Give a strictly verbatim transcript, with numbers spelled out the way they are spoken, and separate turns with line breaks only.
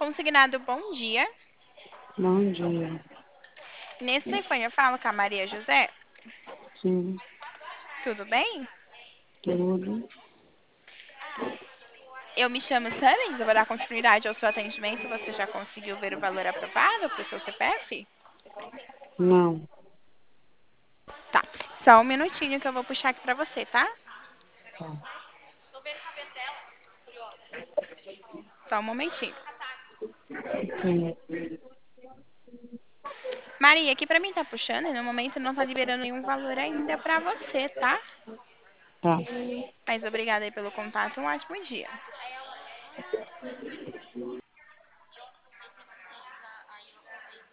Consignado bom dia.
Bom dia.
Nesse telefone eu falo com a Maria José.
Sim,
Tudo bem?
tudo.
Eu me chamo Summons, eu vou dar continuidade ao seu atendimento. Você já conseguiu ver o valor aprovado para o seu C P F?
Não,
Tá. Só um minutinho que eu vou puxar aqui para você, tá?
tá.
Só um momentinho.
Sim,
Maria, aqui para mim tá puxando e no momento não tá liberando nenhum valor ainda para você, tá?
tá.
Mas obrigada aí pelo contato e um ótimo dia.